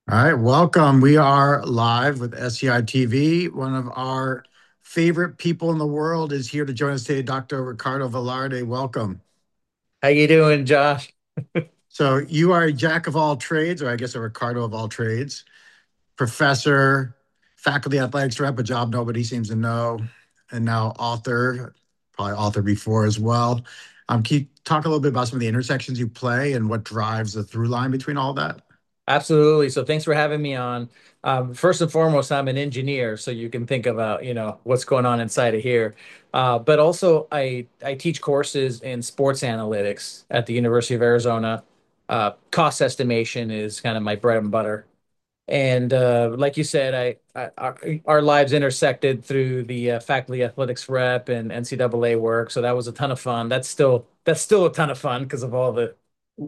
All right, welcome. We are live with SEI TV. One of our favorite people in the world is here to join us today, Dr. Ricardo Velarde. Welcome. How you doing, Josh? So you are a jack of all trades, or I guess a Ricardo of all trades, professor, faculty athletics rep, a job nobody seems to know, and now author, probably author before as well. Can you talk a little bit about some of the intersections you play and what drives the through line between all that? Absolutely. So thanks for having me on. First and foremost, I'm an engineer, so you can think about, what's going on inside of here. But also, I teach courses in sports analytics at the University of Arizona. Cost estimation is kind of my bread and butter. And like you said, our lives intersected through the faculty athletics rep and NCAA work. So that was a ton of fun. That's still a ton of fun because of all the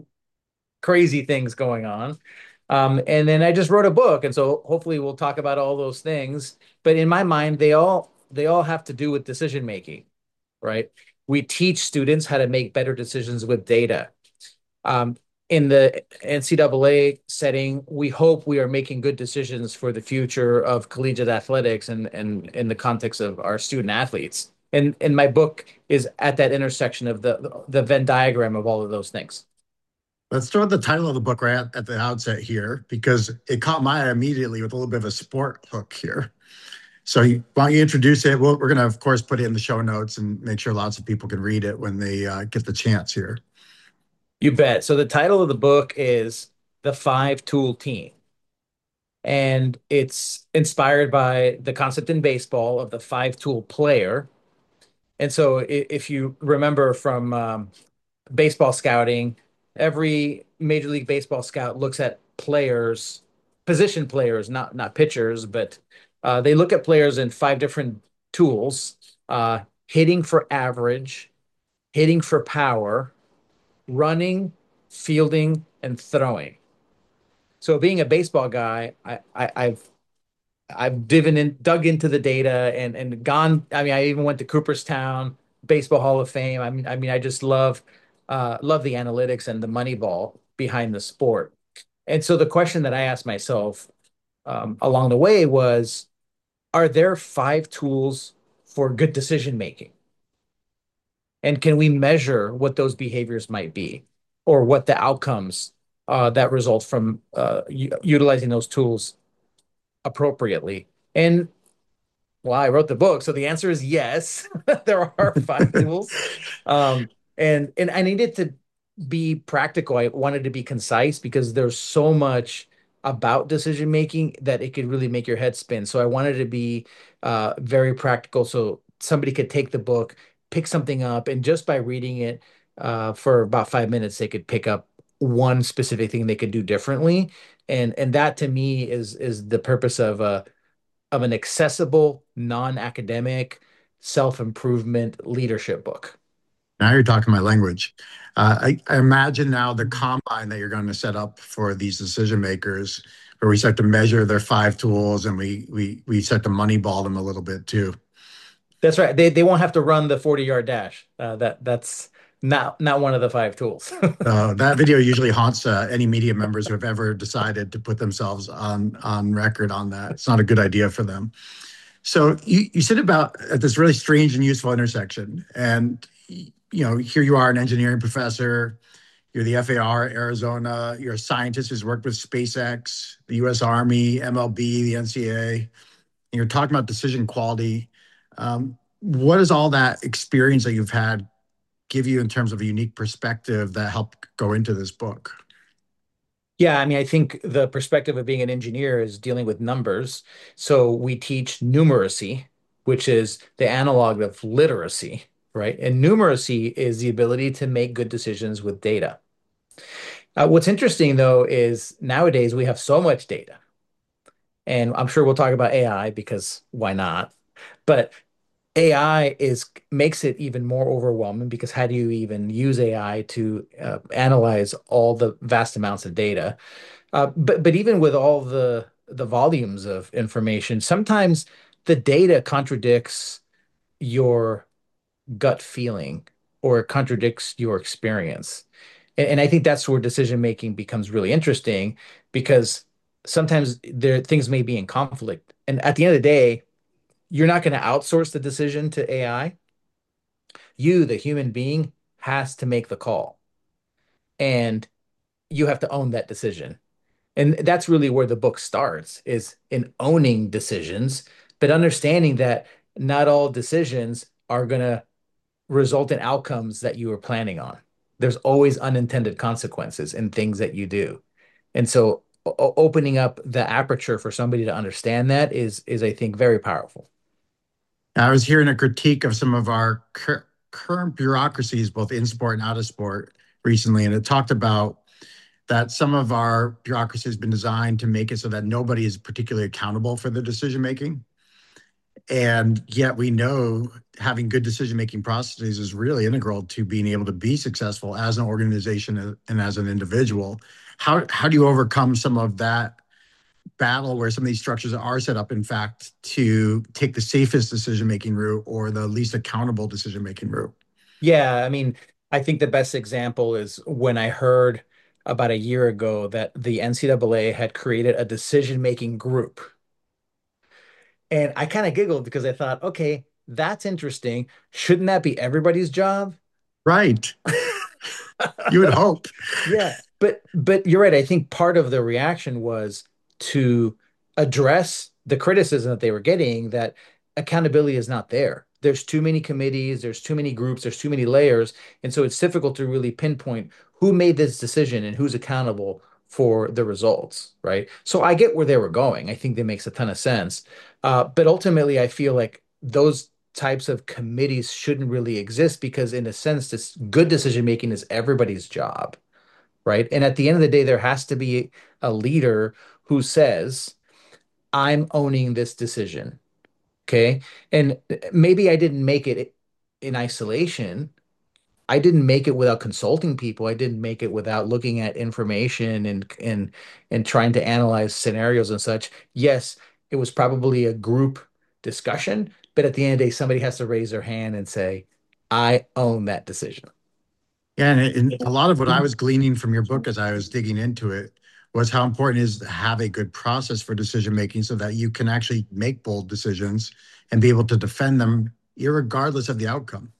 crazy things going on. And then I just wrote a book, and so hopefully we'll talk about all those things. But in my mind, they all have to do with decision making, right? We teach students how to make better decisions with data. Um, in the NCAA setting, we hope we are making good decisions for the future of collegiate athletics and in the context of our student athletes. And my book is at that intersection of the Venn diagram of all of those things. Let's start with the title of the book right at the outset here, because it caught my eye immediately with a little bit of a sport hook here. So, why don't you introduce it? We're going to, of course, put it in the show notes and make sure lots of people can read it when they get the chance here. You bet. So the title of the book is The Five Tool Team, and it's inspired by the concept in baseball of the five tool player. And so if you remember from baseball scouting, every Major League Baseball scout looks at players, position players, not pitchers, but they look at players in five different tools: hitting for average, hitting for power, running, fielding, and throwing. So being a baseball guy, I've dug into the data and gone. I mean, I even went to Cooperstown Baseball Hall of Fame. I mean, I just love the analytics and the money ball behind the sport. And so the question that I asked myself along the way was, are there five tools for good decision making? And can we measure what those behaviors might be or what the outcomes that result from utilizing those tools appropriately? And well, I wrote the book, so the answer is yes. There are five tools. And I needed to be practical. I wanted to be concise because there's so much about decision making that it could really make your head spin. So I wanted to be very practical so somebody could take the book, pick something up, and just by reading it for about 5 minutes, they could pick up one specific thing they could do differently. And that to me is the purpose of an accessible, non-academic, self-improvement leadership book. Now you're talking my language. I imagine now the combine that you're going to set up for these decision makers, where we start to measure their five tools and we start to moneyball them a little bit too. That's right. They won't have to run the 40-yard dash. That's not one of the five tools. That video usually haunts any media members who have ever decided to put themselves on record on that. It's not a good idea for them. So you said about at this really strange and useful intersection, and here you are, an engineering professor. You're the FAR, Arizona. You're a scientist who's worked with SpaceX, the U.S. Army, MLB, the NCAA. And you're talking about decision quality. What does all that experience that you've had give you in terms of a unique perspective that helped go into this book? Yeah, I mean, I think the perspective of being an engineer is dealing with numbers. So we teach numeracy, which is the analog of literacy, right? And numeracy is the ability to make good decisions with data. What's interesting, though, is nowadays we have so much data, and I'm sure we'll talk about AI because why not? But AI is makes it even more overwhelming because how do you even use AI to analyze all the vast amounts of data? But even with all the volumes of information, sometimes the data contradicts your gut feeling or it contradicts your experience. And I think that's where decision making becomes really interesting because sometimes there things may be in conflict. And at the end of the day, you're not going to outsource the decision to AI. You, the human being, has to make the call, and you have to own that decision. And that's really where the book starts, is in owning decisions, but understanding that not all decisions are going to result in outcomes that you were planning on. There's always unintended consequences in things that you do. And so opening up the aperture for somebody to understand that is I think very powerful. I was hearing a critique of some of our current bureaucracies, both in sport and out of sport, recently, and it talked about that some of our bureaucracy has been designed to make it so that nobody is particularly accountable for the decision making. And yet we know having good decision making processes is really integral to being able to be successful as an organization and as an individual. How do you overcome some of that battle where some of these structures are set up, in fact, to take the safest decision making route or the least accountable decision making route? Yeah, I mean, I think the best example is when I heard about a year ago that the NCAA had created a decision-making group. And I kind of giggled because I thought, okay, that's interesting. Shouldn't that be everybody's job? Right. You would hope. Yeah, but you're right. I think part of the reaction was to address the criticism that they were getting that accountability is not there. There's too many committees, there's too many groups, there's too many layers, and so it's difficult to really pinpoint who made this decision and who's accountable for the results, right? So I get where they were going. I think that makes a ton of sense. But ultimately, I feel like those types of committees shouldn't really exist because, in a sense, this good decision making is everybody's job, right? And at the end of the day, there has to be a leader who says, I'm owning this decision. Okay. And maybe I didn't make it in isolation. I didn't make it without consulting people. I didn't make it without looking at information and trying to analyze scenarios and such. Yes, it was probably a group discussion, but at the end of the day, somebody has to raise their hand and say, I own that decision. Yeah, and a lot of what I was gleaning from your book as I was digging into it was how important it is to have a good process for decision making so that you can actually make bold decisions and be able to defend them irregardless of the outcome.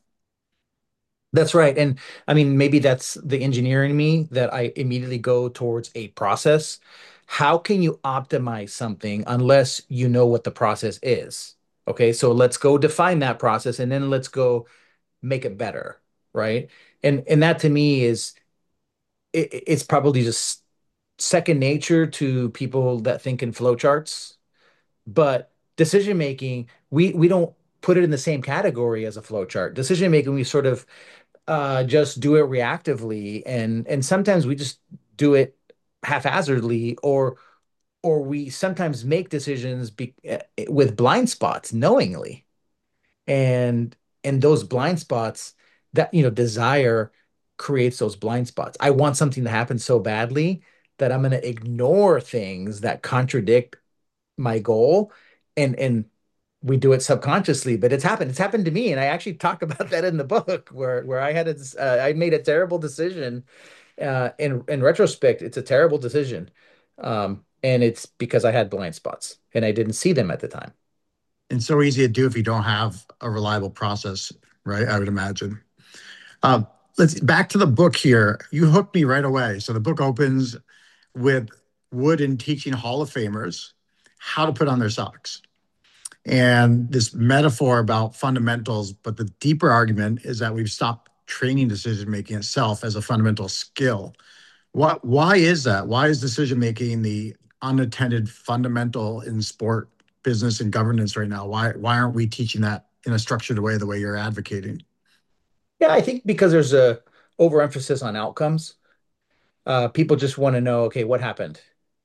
That's right. And I mean, maybe that's the engineer in me that I immediately go towards a process. How can you optimize something unless you know what the process is? Okay, so let's go define that process and then let's go make it better, right? And that to me is it's probably just second nature to people that think in flowcharts, but decision making, we don't put it in the same category as a flowchart. Decision making, we sort of just do it reactively, and sometimes we just do it haphazardly, or we sometimes make decisions with blind spots knowingly, and those blind spots that desire creates those blind spots. I want something to happen so badly that I'm going to ignore things that contradict my goal, and we do it subconsciously, but it's happened to me, and I actually talk about that in the book where I made a terrible decision. In retrospect, it's a terrible decision, and it's because I had blind spots and I didn't see them at the time. And so easy to do if you don't have a reliable process, right? I would imagine. Uh, let's back to the book here. You hooked me right away. So the book opens with Wooden teaching Hall of Famers how to put on their socks. And this metaphor about fundamentals, but the deeper argument is that we've stopped training decision making itself as a fundamental skill. Why is that? Why is decision making the unattended fundamental in sport, business, and governance right now? Why aren't we teaching that in a structured way the way you're advocating? Yeah, I think because there's a overemphasis on outcomes. People just want to know, okay, what happened?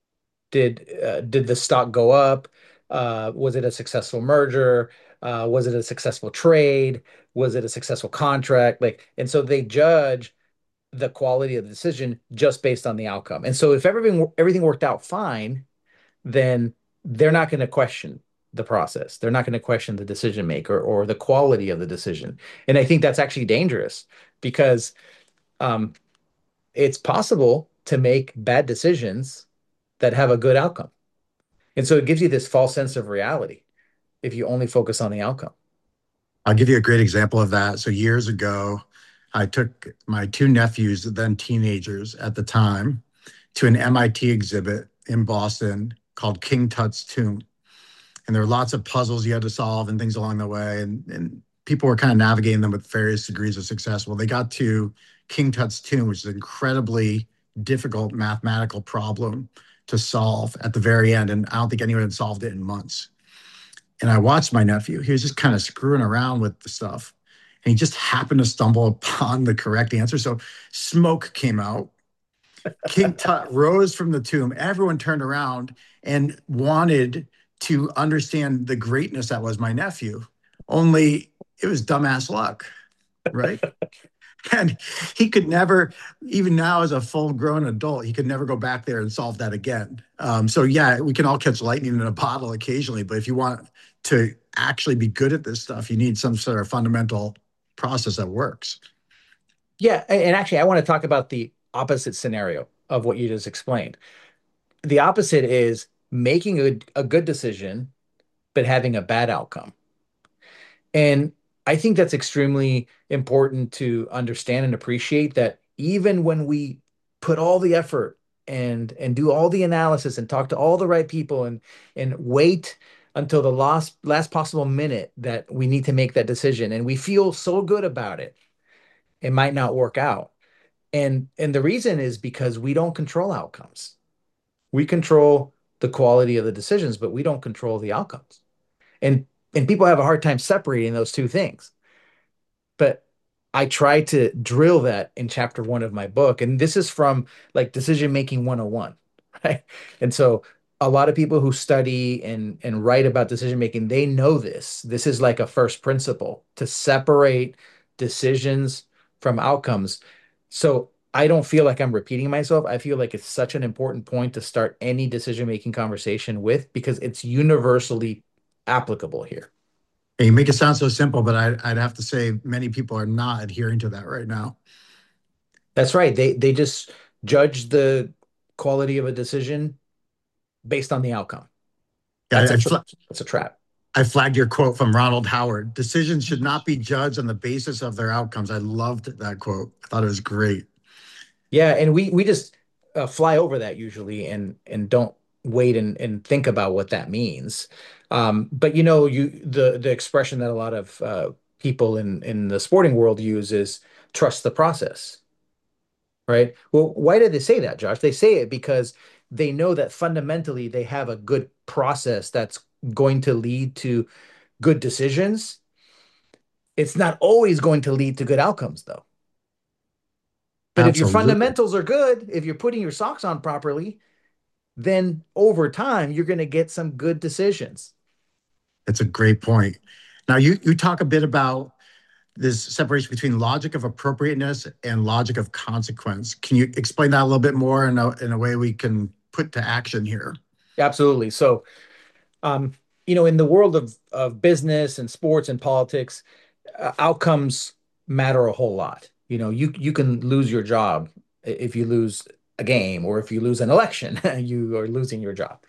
Did the stock go up? Was it a successful merger? Was it a successful trade? Was it a successful contract? Like, and so they judge the quality of the decision just based on the outcome. And so if everything worked out fine, then they're not going to question the process. They're not going to question the decision maker or the quality of the decision. And I think that's actually dangerous because um, it's possible to make bad decisions that have a good outcome. And so it gives you this false sense of reality if you only focus on the outcome. I'll give you a great example of that. So years ago, I took my two nephews, then teenagers at the time, to an MIT exhibit in Boston called King Tut's Tomb. And there were lots of puzzles you had to solve and things along the way. And people were kind of navigating them with various degrees of success. Well, they got to King Tut's Tomb, which is an incredibly difficult mathematical problem to solve at the very end. And I don't think anyone had solved it in months. And I watched my nephew. He was just kind of screwing around with the stuff. And he just happened to stumble upon the correct answer. So smoke came out. King Tut rose from the tomb. Everyone turned around and wanted to understand the greatness that was my nephew. Only it was dumbass luck, right? And he could never, even now as a full grown adult, he could never go back there and solve that again. So, yeah, we can all catch lightning in a bottle occasionally, but if you want to actually be good at this stuff, you need some sort of fundamental process that works. Yeah, and actually, I want to talk about the opposite scenario of what you just explained. The opposite is making a good decision, but having a bad outcome. And I think that's extremely important to understand and appreciate that even when we put all the effort and do all the analysis and talk to all the right people and wait until the last possible minute that we need to make that decision and we feel so good about it, it might not work out. And the reason is because we don't control outcomes. We control the quality of the decisions, but we don't control the outcomes. And and people have a hard time separating those two things. But I try to drill that in chapter one of my book. And this is from like decision making 101, right? And so a lot of people who study and write about decision making, they know this. This is like a first principle to separate decisions from outcomes. So I don't feel like I'm repeating myself. I feel like it's such an important point to start any decision making conversation with because it's universally applicable here. And you make it sound so simple, but I'd have to say many people are not adhering to that right now. That's right. They just judge the quality of a decision based on the outcome. Yeah, That's a that's a trap. I flagged your quote from Ronald Howard. Decisions should not be judged on the basis of their outcomes. I loved that quote. I thought it was great. Yeah, and we just fly over that usually and don't wait and think about what that means. But you know, the expression that a lot of people in the sporting world use is trust the process, right? Well, why did they say that, Josh? They say it because they know that fundamentally they have a good process that's going to lead to good decisions. It's not always going to lead to good outcomes, though. But if your Absolutely. fundamentals are good, if you're putting your socks on properly, then over time you're going to get some good decisions. That's a great point. Now, you talk a bit about this separation between logic of appropriateness and logic of consequence. Can you explain that a little bit more in a way we can put to action here? Absolutely. So, um, in the world of business and sports and politics, outcomes matter a whole lot. You can lose your job if you lose a game or if you lose an election, you are losing your job.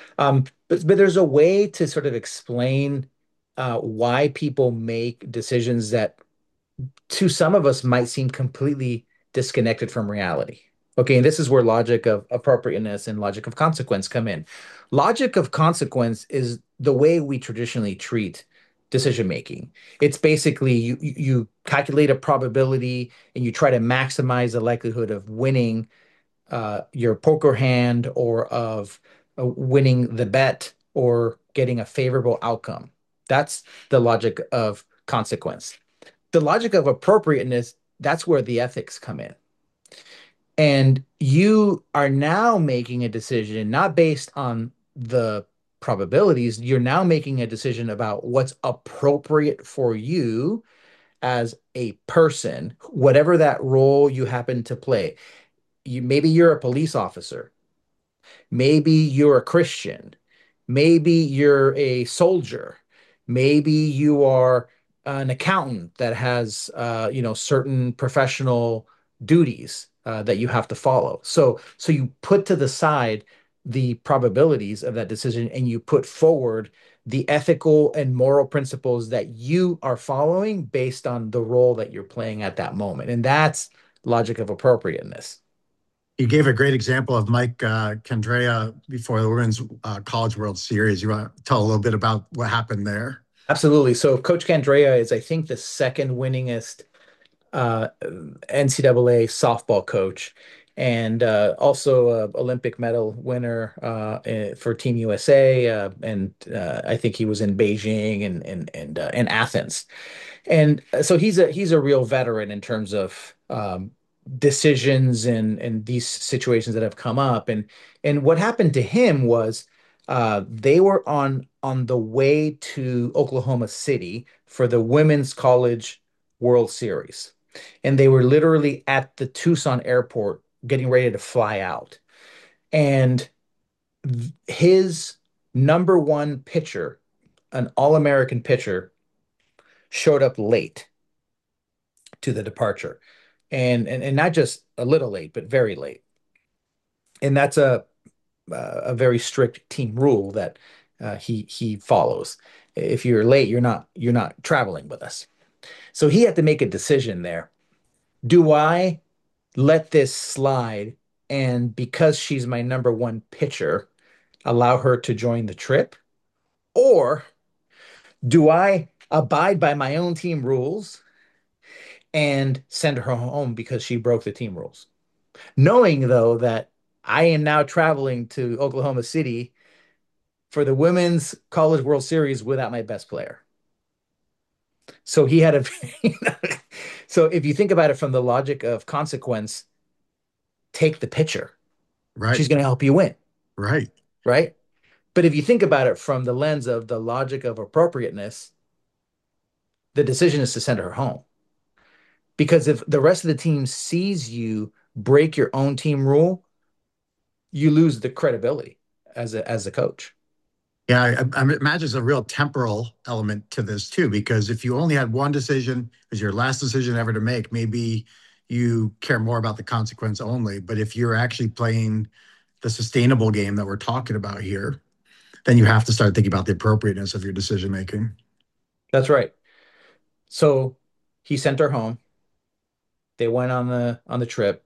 But there's a way to sort of explain why people make decisions that to some of us might seem completely disconnected from reality. Okay, and this is where logic of appropriateness and logic of consequence come in. Logic of consequence is the way we traditionally treat decision making. It's basically you calculate a probability and you try to maximize the likelihood of winning your poker hand or of winning the bet or getting a favorable outcome. That's the logic of consequence. The logic of appropriateness, that's where the ethics come in. And you are now making a decision not based on the probabilities, you're now making a decision about what's appropriate for you as a person, whatever that role you happen to play. Maybe you're a police officer. Maybe you're a Christian. Maybe you're a soldier. Maybe you are an accountant that has, certain professional duties that you have to follow. So you put to the side the probabilities of that decision and you put forward the ethical and moral principles that you are following based on the role that you're playing at that moment. And that's logic of appropriateness. You gave a great example of Mike Candrea before the Women's College World Series. You want to tell a little bit about what happened there? Absolutely. So Coach Candrea is, I think, the second winningest NCAA softball coach, and also a Olympic medal winner for Team USA. And I think he was in Beijing and Athens. And so he's a real veteran in terms of decisions and these situations that have come up. And what happened to him was they were on the way to Oklahoma City for the Women's College World Series. And they were literally at the Tucson airport getting ready to fly out. And his number one pitcher, an All-American pitcher, showed up late to the departure. And not just a little late, but very late. And that's a very strict team rule that he follows. If you're late, you're not traveling with us. So he had to make a decision there. Do I let this slide and because she's my number one pitcher, allow her to join the trip? Or do I abide by my own team rules and send her home because she broke the team rules? Knowing though that I am now traveling to Oklahoma City for the Women's College World Series without my best player. So he had a, so if you think about it from the logic of consequence, take the pitcher. Right, She's going to help you win, right. right? But if you think about it from the lens of the logic of appropriateness, the decision is to send her home. Because if the rest of the team sees you break your own team rule, you lose the credibility as a coach. Yeah, I imagine there's a real temporal element to this too, because if you only had one decision as your last decision ever to make, maybe you care more about the consequence only. But if you're actually playing the sustainable game that we're talking about here, then you have to start thinking about the appropriateness of your decision making. That's right. So he sent her home. They went on the trip.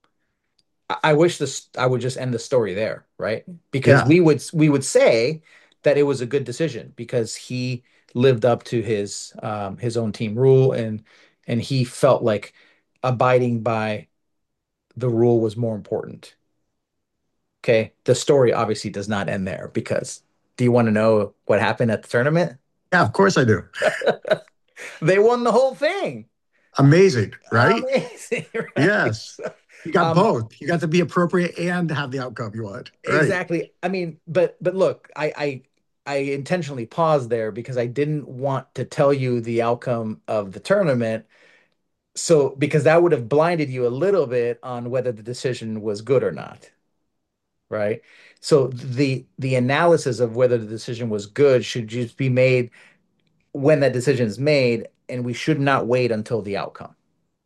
I wish this I would just end the story there, right? Because Yeah, we would say that it was a good decision because he lived up to his own team rule and he felt like abiding by the rule was more important. Okay. The story obviously does not end there because do you want to know what happened at the tournament? yeah, of course I do. They won the whole thing. Amazing, right? Amazing, right? Yes. You got Um, both. You got to be appropriate and have the outcome you want. Right. Exactly. I mean, but look, I intentionally paused there because I didn't want to tell you the outcome of the tournament. So because that would have blinded you a little bit on whether the decision was good or not, right? So the analysis of whether the decision was good should just be made when that decision is made, and we should not wait until the outcome.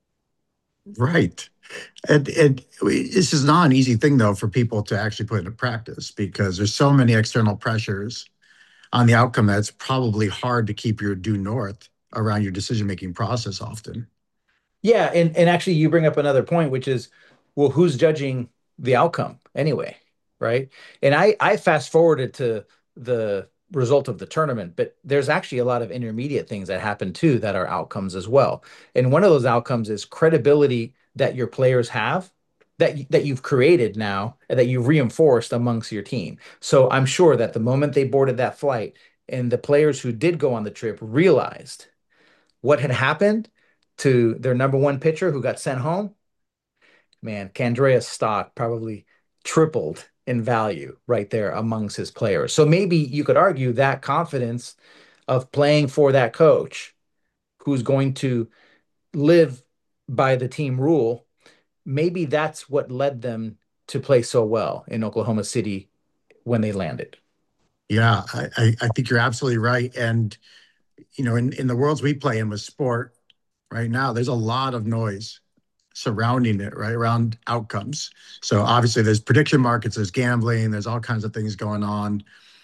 Right. And this is not an easy thing, though, for people to actually put into practice because there's so many external pressures on the outcome that it's probably hard to keep your due north around your decision making process often. Yeah, and actually you bring up another point, which is, well, who's judging the outcome anyway, right? And I fast forwarded to the result of the tournament, but there's actually a lot of intermediate things that happen too that are outcomes as well. And one of those outcomes is credibility that your players have that you've created now and that you've reinforced amongst your team. So I'm sure that the moment they boarded that flight and the players who did go on the trip realized what had happened to their number one pitcher who got sent home, man, Candrea's stock probably tripled in value right there amongst his players. So maybe you could argue that confidence of playing for that coach who's going to live by the team rule, maybe that's what led them to play so well in Oklahoma City when they landed. Yeah, I think you're absolutely right. And, in the worlds we play in with sport right now, there's a lot of noise surrounding it, right? Around outcomes. So obviously there's prediction markets, there's gambling, there's all kinds of things going on.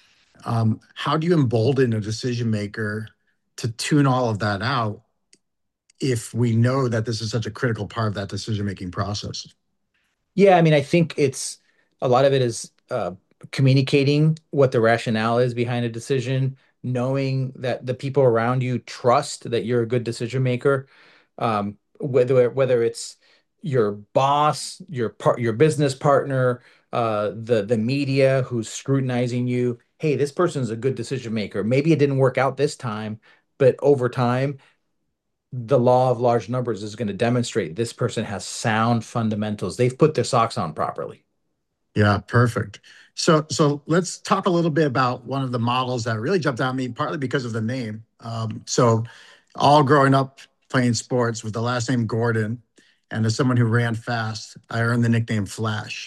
How do you embolden a decision maker to tune all of that out if we know that this is such a critical part of that decision making process? Yeah, I mean, I think it's a lot of it is communicating what the rationale is behind a decision, knowing that the people around you trust that you're a good decision maker, whether it's your boss, your business partner, the media who's scrutinizing you. Hey, this person's a good decision maker. Maybe it didn't work out this time, but over time the law of large numbers is going to demonstrate this person has sound fundamentals. They've put their socks on properly. Yeah, perfect. So let's talk a little bit about one of the models that really jumped out at me, partly because of the name. So all growing up playing sports with the last name Gordon, and as someone who ran fast, I earned the nickname Flash.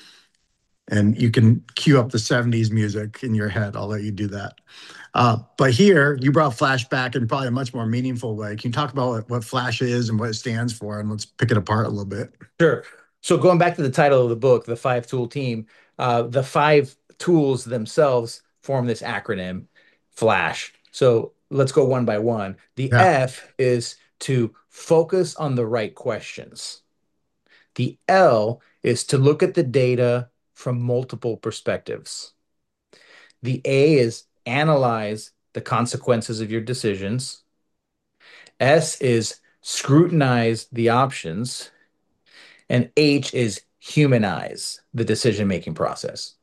And you can cue up the 70s music in your head. I'll let you do that. But here, you brought Flash back in probably a much more meaningful way. Can you talk about what Flash is and what it stands for? And let's pick it apart a little bit. Sure. So going back to the title of the book, the five tool team, the five tools themselves form this acronym, FLASH. So let's go one by one. The Yeah. F is to focus on the right questions. The L is to look at the data from multiple perspectives. The A is analyze the consequences of your decisions. S is scrutinize the options. And H is humanize the decision-making process.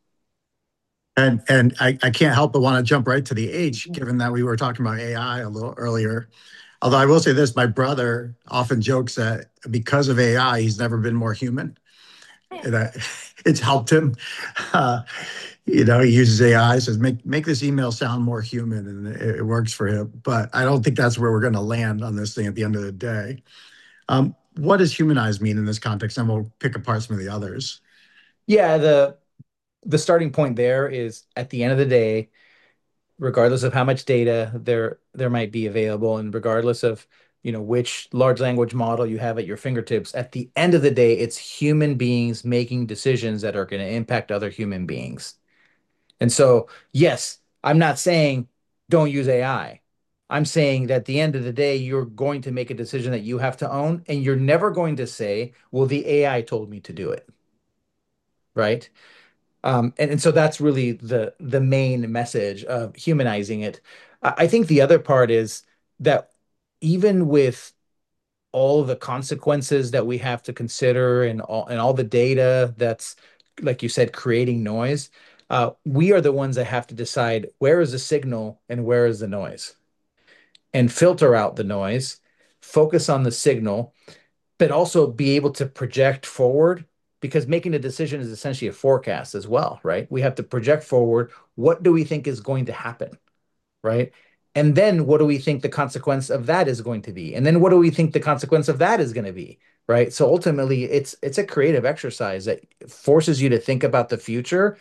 And I can't help but want to jump right to the age, given that we were talking about AI a little earlier. Although I will say this, my brother often jokes that because of AI, he's never been more human. That it's helped him. Uh, he uses AI, says make this email sound more human, and it works for him. But I don't think that's where we're going to land on this thing at the end of the day. What does humanize mean in this context? And we'll pick apart some of the others. Yeah, the starting point there is at the end of the day, regardless of how much data there might be available, and regardless of which large language model you have at your fingertips, at the end of the day, it's human beings making decisions that are going to impact other human beings. And so, yes, I'm not saying don't use AI. I'm saying that at the end of the day, you're going to make a decision that you have to own, and you're never going to say, well, the AI told me to do it, right? And so that's really the main message of humanizing it. I think the other part is that even with all the consequences that we have to consider and all the data that's, like you said, creating noise, we are the ones that have to decide where is the signal and where is the noise, and filter out the noise, focus on the signal, but also be able to project forward, because making a decision is essentially a forecast as well, right? We have to project forward. What do we think is going to happen, right? And then what do we think the consequence of that is going to be? And then what do we think the consequence of that is going to be, right? So ultimately, it's a creative exercise that forces you to think about the future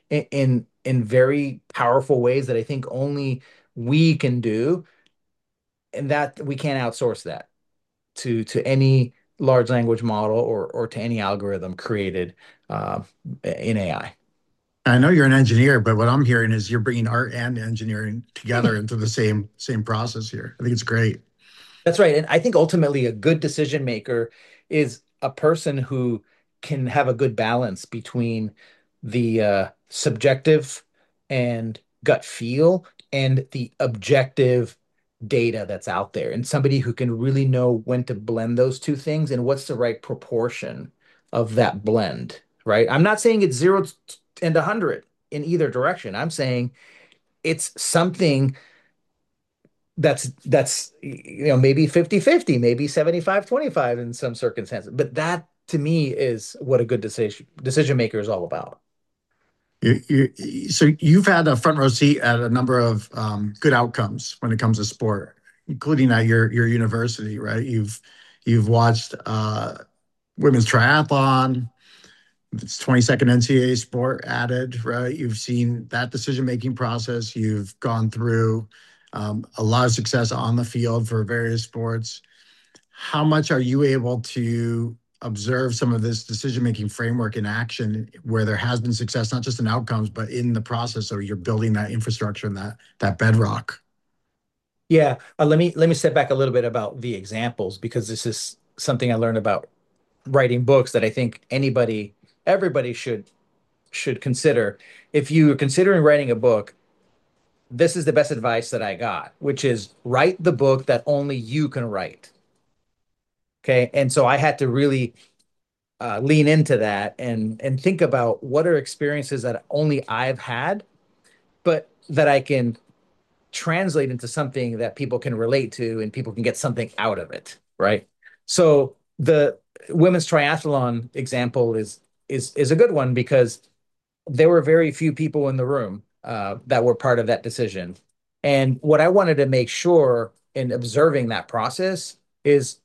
in very powerful ways that I think only we can do, and that we can't outsource that to any large language model or to any algorithm created uh, in AI. I know you're an engineer, but what I'm hearing is you're bringing art and engineering together into the same process here. I think it's great. That's right. And I think ultimately a good decision maker is a person who can have a good balance between the subjective and gut feel and the objective data that's out there, and somebody who can really know when to blend those two things and what's the right proportion of that blend, right? I'm not saying it's 0 and 100 in either direction. I'm saying it's something that's maybe 50-50, maybe 75-25 in some circumstances. But that to me is what a good decision maker is all about. So you've had a front row seat at a number of good outcomes when it comes to sport, including at your university, right? You've watched women's triathlon, it's 22nd NCAA sport added, right? You've seen that decision making process. You've gone through a lot of success on the field for various sports. How much are you able to observe some of this decision-making framework in action where there has been success, not just in outcomes, but in the process. So you're building that infrastructure and that bedrock. Yeah, let me step back a little bit about the examples because this is something I learned about writing books that I think everybody should consider. If you are considering writing a book, this is the best advice that I got, which is write the book that only you can write. Okay. And so I had to really lean into that and think about what are experiences that only I've had, but that I can translate into something that people can relate to and people can get something out of it, right? So the women's triathlon example is a good one because there were very few people in the room that were part of that decision. And what I wanted to make sure in observing that process is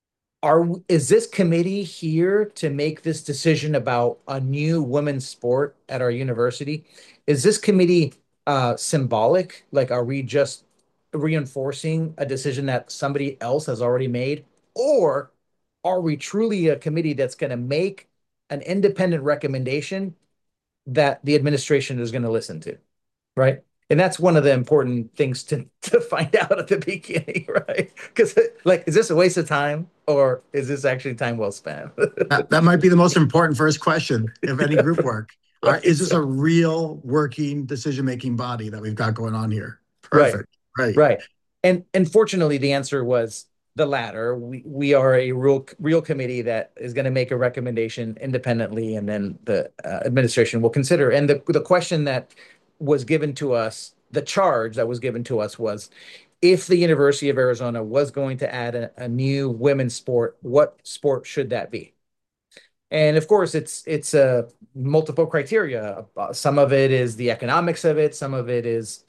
is this committee here to make this decision about a new women's sport at our university? Is this committee symbolic? Like, are we just reinforcing a decision that somebody else has already made? Or are we truly a committee that's going to make an independent recommendation that the administration is going to listen to, right? And that's one of the important things to find out at the beginning, right? Because like, is this a waste of time or is this actually time well spent? That might be the most important first question of any group work. Right. Is this a real working decision-making body that we've got going on here? Right. Perfect. Right. Right. And fortunately, the answer was the latter. We are a real committee that is going to make a recommendation independently, and then the administration will consider. And the question that was given to us, the charge that was given to us was, if the University of Arizona was going to add a new women's sport, what sport should that be? And of course, it's multiple criteria. Some of it is the economics of it. Some of it is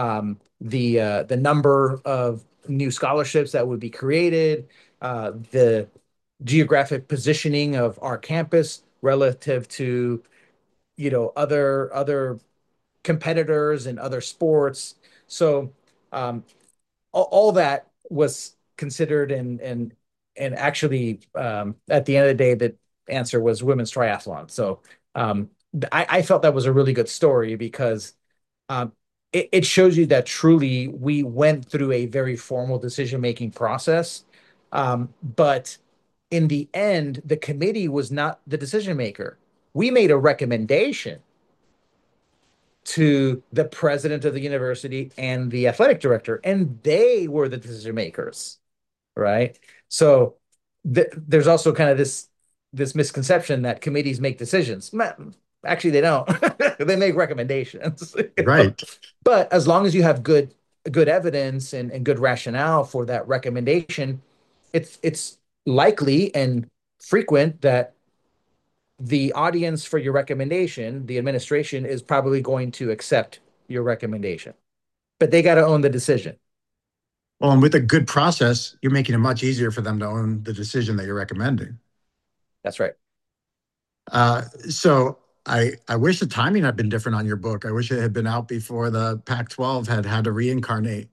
the number of new scholarships that would be created, the geographic positioning of our campus relative to other competitors and other sports. So all that was considered and actually at the end of the day, the answer was women's triathlon. So I felt that was a really good story because it shows you that truly we went through a very formal decision-making process. But in the end, the committee was not the decision maker. We made a recommendation to the president of the university and the athletic director, and they were the decision makers, right? So there's also kind of this misconception that committees make decisions. Actually, they don't. They make recommendations. Right. But as long as you have good evidence and good rationale for that recommendation, it's likely and frequent that the audience for your recommendation, the administration, is probably going to accept your recommendation. But they got to own the decision. Well, and with a good process, you're making it much easier for them to own the decision that you're recommending. That's right. So I wish the timing had been different on your book. I wish it had been out before the Pac-12 had had to reincarnate.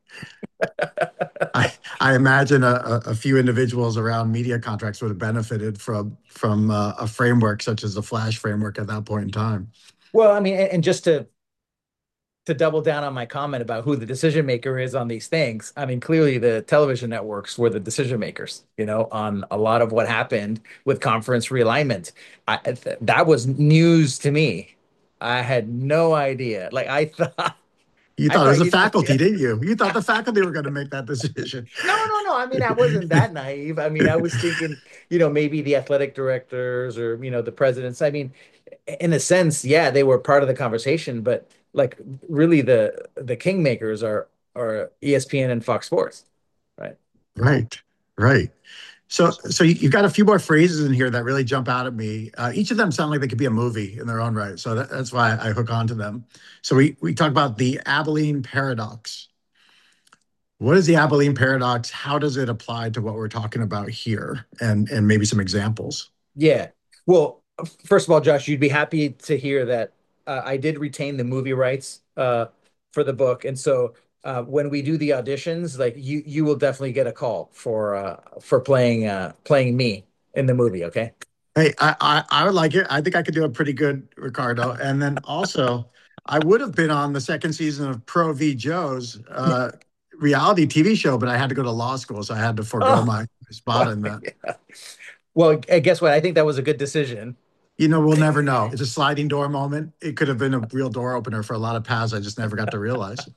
I imagine a few individuals around media contracts would have benefited from a framework such as the Flash framework at that point in time. Well, I mean, and just to double down on my comment about who the decision maker is on these things, I mean, clearly the television networks were the decision makers, on a lot of what happened with conference realignment. That was news to me. I had no idea. Like You I thought it was thought the you just, faculty, didn't you? You thought the faculty were going to make that decision. no, no, no. I mean, I wasn't that naive. I mean, I was thinking, maybe the athletic directors or, the presidents. I mean, in a sense, yeah, they were part of the conversation, but like really the kingmakers are ESPN and Fox Sports, right? Right, right. So you've got a few more phrases in here that really jump out at me. Each of them sound like they could be a movie in their own right. So that's why I hook on to them. So we talk about the Abilene paradox. What is the Abilene paradox? How does it apply to what we're talking about here? And maybe some examples. Yeah. Well, first of all, Josh, you'd be happy to hear that I did retain the movie rights for the book, and so when we do the auditions, like you will definitely get a call for playing me in the movie. Okay. Hey, I would like it. I think I could do a pretty good Ricardo. And then also, I would have been on the second season of Pro V Joe's reality TV show, but I had to go to law school, so I had to forego Oh, my spot in that. well, guess what? I think that was a good decision. We'll never know. It's a sliding door moment. It could have been a real door opener for a lot of paths I just never got to realize.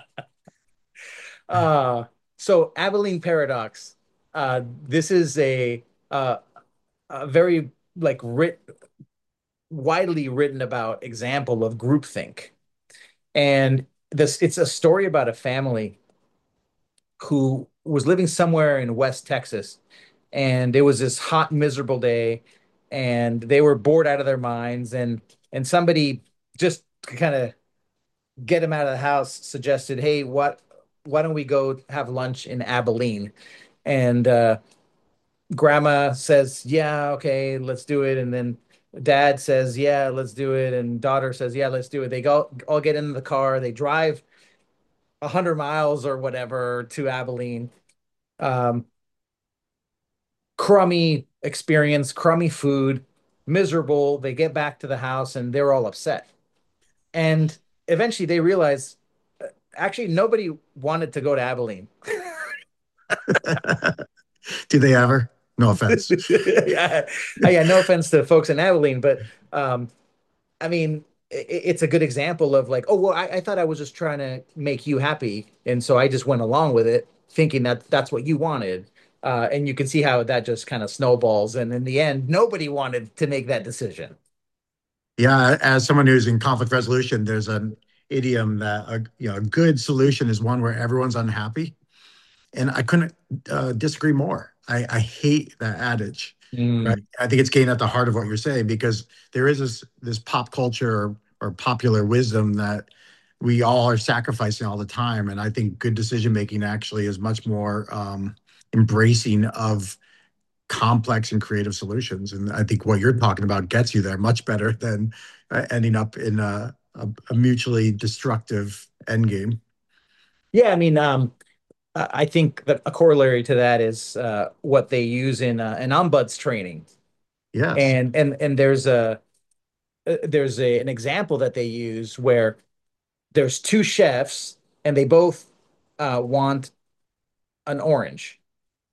Uh, so Abilene Paradox. This is uh, a very like widely written about example of groupthink. And this it's a story about a family who was living somewhere in West Texas. And it was this hot, miserable day, and they were bored out of their minds. And somebody just to kind of get them out of the house suggested, "Hey, why don't we go have lunch in Abilene?" And grandma says, "Yeah, okay, let's do it." And then dad says, "Yeah, let's do it." And daughter says, "Yeah, let's do it." They go all get in the car. They drive 100 miles or whatever to Abilene. Um, Crummy experience, crummy food, miserable. They get back to the house and they're all upset. And eventually they realize actually nobody wanted to go to Abilene. Do they ever? No offense. Yeah, yeah, no offense to folks in Abilene, but um, I mean, it's a good example of like, oh, well, I thought I was just trying to make you happy. And so I just went along with it, thinking that that's what you wanted. And you can see how that just kind of snowballs. And in the end, nobody wanted to make that decision. Yeah, as someone who's in conflict resolution, there's an idiom that a good solution is one where everyone's unhappy, and I couldn't disagree more. I hate that adage, right? Mm. I think it's getting at the heart of what you're saying because there is this pop culture or popular wisdom that we all are sacrificing all the time, and I think good decision making actually is much more embracing of complex and creative solutions. And I think what you're talking about gets you there much better than ending up in a mutually destructive end game. Yeah, I mean, I think that a corollary to that is what they use in ombuds training. Yes. And there's an example that they use where there's two chefs and they both want an orange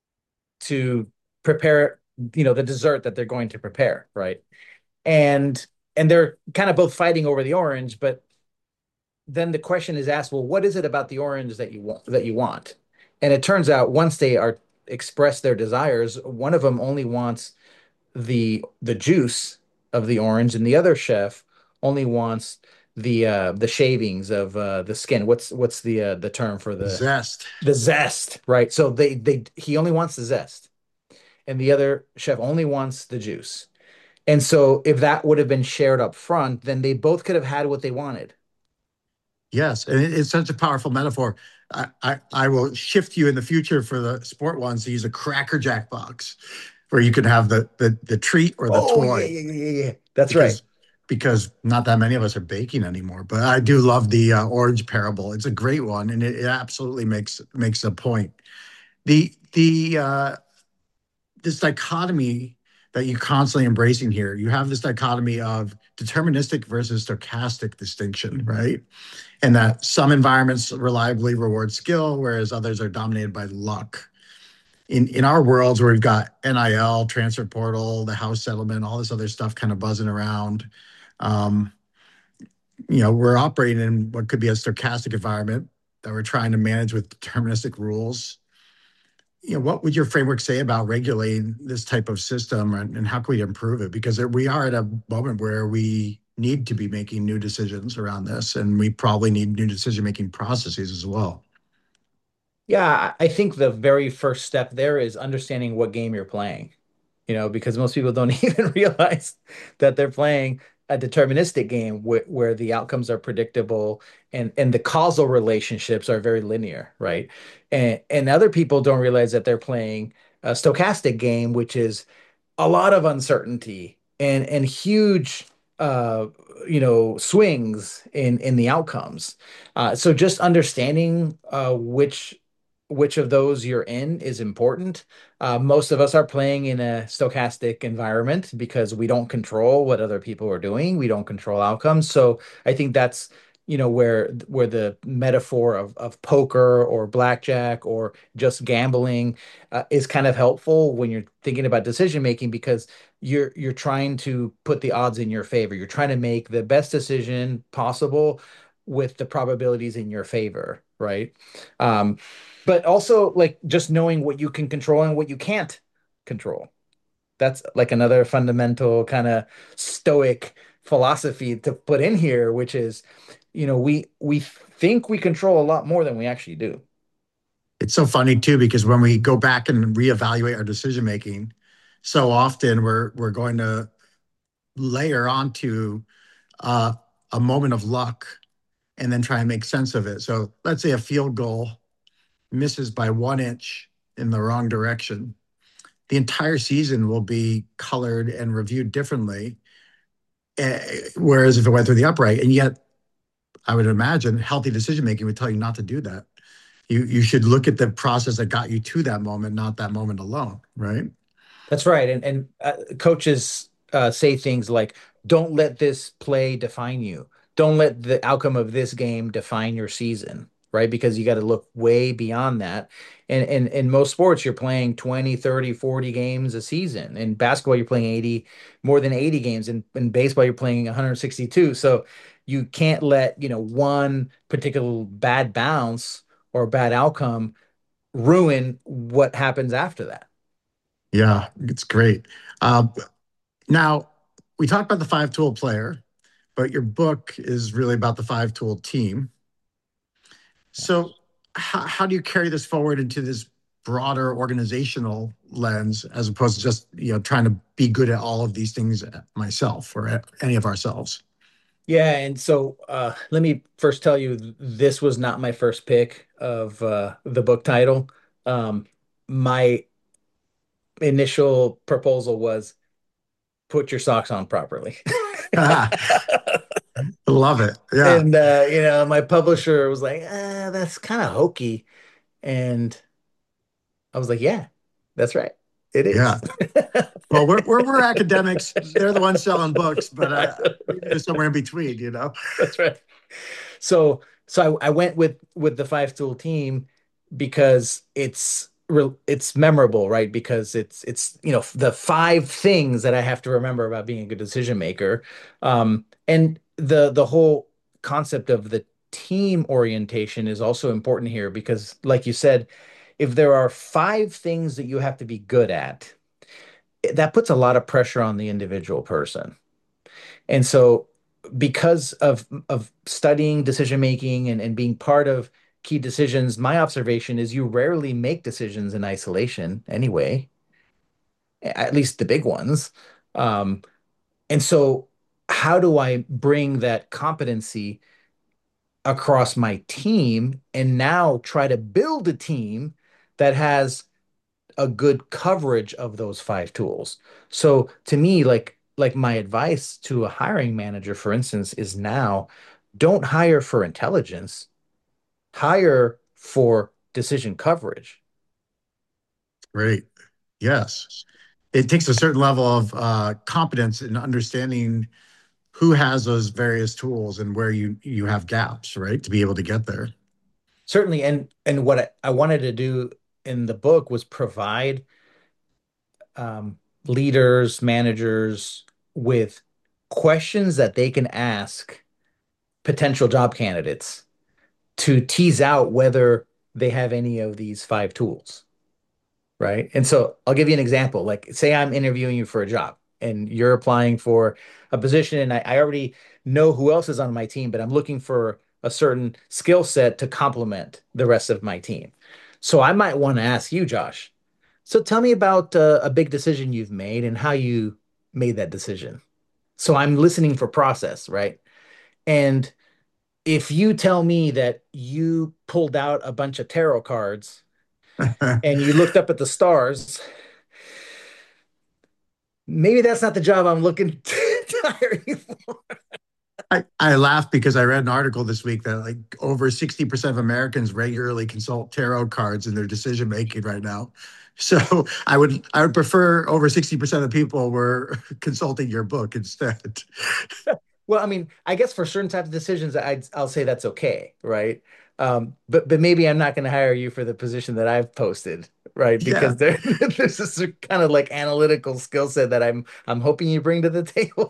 to prepare, the dessert that they're going to prepare, right? And and they're kind of both fighting over the orange, but then the question is asked, well, what is it about the orange that you want? And it turns out once they are express their desires, one of them only wants the juice of the orange, and the other chef only wants the shavings of the skin. What's the term for Zest. the zest, right? So they he only wants the zest, and the other chef only wants the juice. And so if that would have been shared up front, then they both could have had what they wanted. Yes. And it's such a powerful metaphor. I will shift you in the future for the sport ones to use a Cracker Jack box where you can have the treat or the Oh yeah, toy yeah, yeah, yeah. That's right. because because not that many of us are baking anymore. But I do love the orange parable. It's a great one, and it absolutely makes a point. The this dichotomy that you constantly embracing here, you have this dichotomy of deterministic versus stochastic distinction, right? And that some environments reliably reward skill, whereas others are dominated by luck. In our worlds where we've got NIL, transfer portal, the house settlement, all this other stuff kind of buzzing around, um, we're operating in what could be a stochastic environment that we're trying to manage with deterministic rules. What would your framework say about regulating this type of system, and how can we improve it? Because we are at a moment where we need to be making new decisions around this, and we probably need new decision-making processes as well. Yeah, I think the very first step there is understanding what game you're playing, because most people don't even realize that they're playing a deterministic game where the outcomes are predictable and the causal relationships are very linear, right? And other people don't realize that they're playing a stochastic game, which is a lot of uncertainty and huge swings in the outcomes. So just understanding which which of those you're in is important. Most of us are playing in a stochastic environment because we don't control what other people are doing. We don't control outcomes. So I think that's, where the metaphor of poker or blackjack or just gambling is kind of helpful when you're thinking about decision making because you're trying to put the odds in your favor. You're trying to make the best decision possible with the probabilities in your favor, right? Um, but also like just knowing what you can control and what you can't control. That's like another fundamental kind of stoic philosophy to put in here, which is, we think we control a lot more than we actually do. It's so funny too, because when we go back and reevaluate our decision making, so often we're going to layer onto uh, a moment of luck and then try and make sense of it. So let's say a field goal misses by 1 inch in the wrong direction. The entire season will be colored and reviewed differently. Whereas if it went through the upright, and yet I would imagine healthy decision making would tell you not to do that. You should look at the process that got you to that moment, not that moment alone, right? That's right. And coaches say things like, "Don't let this play define you. Don't let the outcome of this game define your season." Right? Because you got to look way beyond that. And in most sports, you're playing 20, 30, 40 games a season. In basketball, you're playing 80, more than 80 games. In baseball, you're playing 162. So you can't let, one particular bad bounce or bad outcome ruin what happens after that. Yeah, it's great. Uh, Now, we talked about the five tool player, but your book is really about the five tool team. So, how do you carry this forward into this broader organizational lens as opposed to just trying to be good at all of these things myself or at any of ourselves? Yeah, and so let me first tell you this was not my first pick of the book title. My initial proposal was put your socks on properly. I love it. Yeah, And my publisher was like, that's kind of hokey. And I was like, yeah, that's right. It is. yeah. Well, we're academics. They're the ones selling books, but maybe there's somewhere in between, you know. That's right. So I went with the five tool team because it's memorable, right? Because it's the five things that I have to remember about being a good decision maker. And the whole concept of the team orientation is also important here because, like you said, if there are five things that you have to be good at, that puts a lot of pressure on the individual person. And so because of studying decision making and being part of key decisions, my observation is you rarely make decisions in isolation anyway, at least the big ones. Um, and so how do I bring that competency across my team and now try to build a team that has a good coverage of those five tools? So to me, like my advice to a hiring manager, for instance, is now don't hire for intelligence, hire for decision coverage. Great. Yes. It takes a certain level of competence in understanding who has those various tools and where you have gaps, right, to be able to get there. Certainly, and what I wanted to do in the book was provide leaders, managers with questions that they can ask potential job candidates to tease out whether they have any of these five tools, right? And so I'll give you an example. Like, say I'm interviewing you for a job and you're applying for a position, and I already know who else is on my team, but I'm looking for a certain skill set to complement the rest of my team. So I might want to ask you, Josh. So tell me about a big decision you've made and how you made that decision. So I'm listening for process, right? And if you tell me that you pulled out a bunch of tarot cards and you looked up at the stars, maybe that's not the job I'm looking to hire you for. I laughed because I read an article this week that like over 60% of Americans regularly consult tarot cards in their decision making right now. So I would prefer over 60% of people were consulting your book instead. Well, I mean, I guess for certain types of decisions, I'll say that's okay, right? But maybe I'm not going to hire you for the position that I've posted, right? Yeah. Because there's this kind of like analytical skill set that I'm hoping you bring to the table.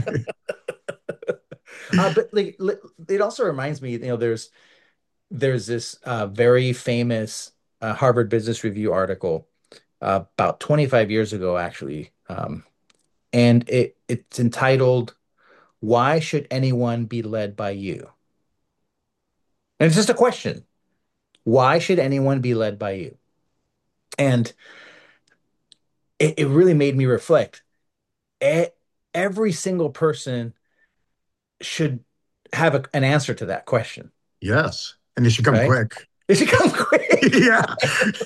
But like it also reminds me, there's this very famous Harvard Business Review article about 25 years ago, actually, and it's entitled "Why Should Anyone Be Led by You?" And it's just a question. Why should anyone be led by you? And it really made me reflect. E- Every single person should have an answer to that question, Yes. And it should come right? quick. It should come quick. Yeah.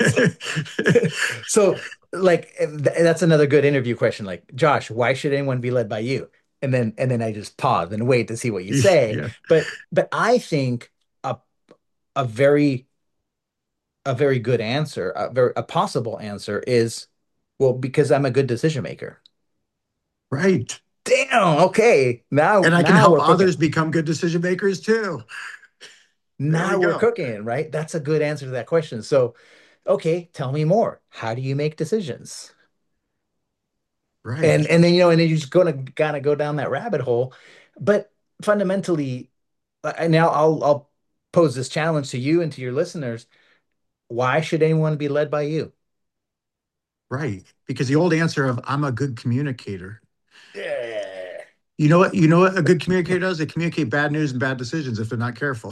So, like, that's another good interview question. Like, Josh, why should anyone be led by you? And then I just pause and wait to see what you say. Yeah. But I think a a very a very good answer, a possible answer is, well, because I'm a good decision maker. Right. Damn, okay. Now And I can now help we're others cooking. become good decision makers too. There we Now we're go. cooking, right? That's a good answer to that question. So, okay, tell me more. How do you make decisions? Right. And then and then you're just gonna kind of go down that rabbit hole. But fundamentally, now I'll pose this challenge to you and to your listeners. Why should anyone be led by you? Right. Because the old answer of I'm a good communicator. Yeah. You know what a good communicator does? They communicate bad news and bad decisions if they're not careful.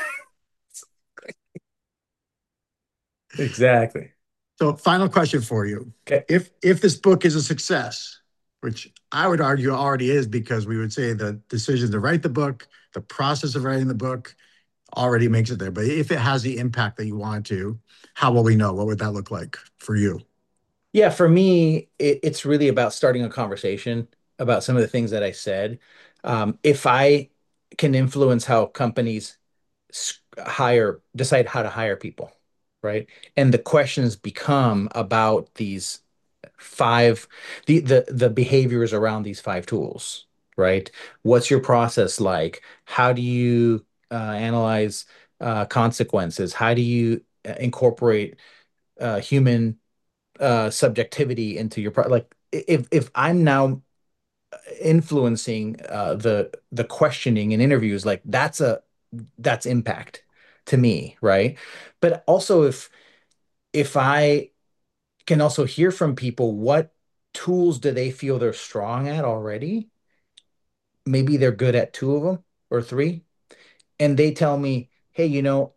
Exactly. So final question for you. Okay. If this book is a success, which I would argue already is because we would say the decision to write the book, the process of writing the book already makes it there. But if it has the impact that you want to, how will we know? What would that look like for you? Yeah, for me, it's really about starting a conversation about some of the things that I said. If I can influence how companies decide how to hire people, right? And the questions become about these five, the behaviors around these five tools, right? What's your process like? How do you analyze consequences? How do you incorporate human subjectivity into your pro like if I'm now influencing the questioning in interviews, like that's impact to me, right? But also if I can also hear from people what tools do they feel they're strong at already, maybe they're good at two of them or three, and they tell me, hey,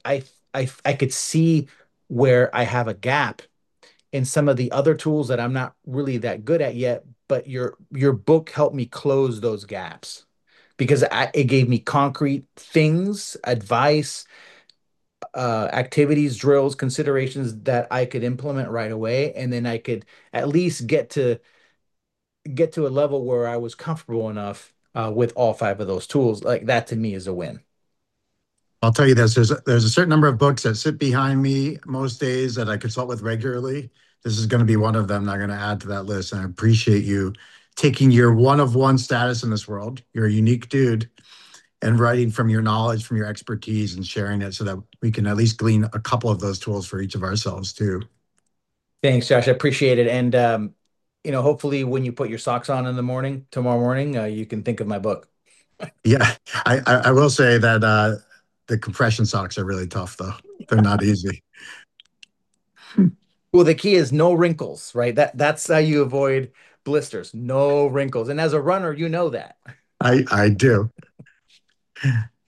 I could see where I have a gap in some of the other tools that I'm not really that good at yet, but your book helped me close those gaps because it gave me concrete things, advice, activities, drills, considerations that I could implement right away, and then I could at least get to a level where I was comfortable enough with all five of those tools. Like that to me is a win. I'll tell you this: there's a certain number of books that sit behind me most days that I consult with regularly. This is going to be one of them that I'm going to add to that list. And I appreciate you taking your one of one status in this world. You're a unique dude, and writing from your knowledge, from your expertise, and sharing it so that we can at least glean a couple of those tools for each of ourselves too. Thanks, Josh. I appreciate it. And hopefully when you put your socks on in the morning, tomorrow morning, you can think of my book. Yeah, I will say that the compression socks are really tough though. They're not easy. Well, the key is no wrinkles, right? That's how you avoid blisters. No wrinkles. And as a runner, you know that. I do.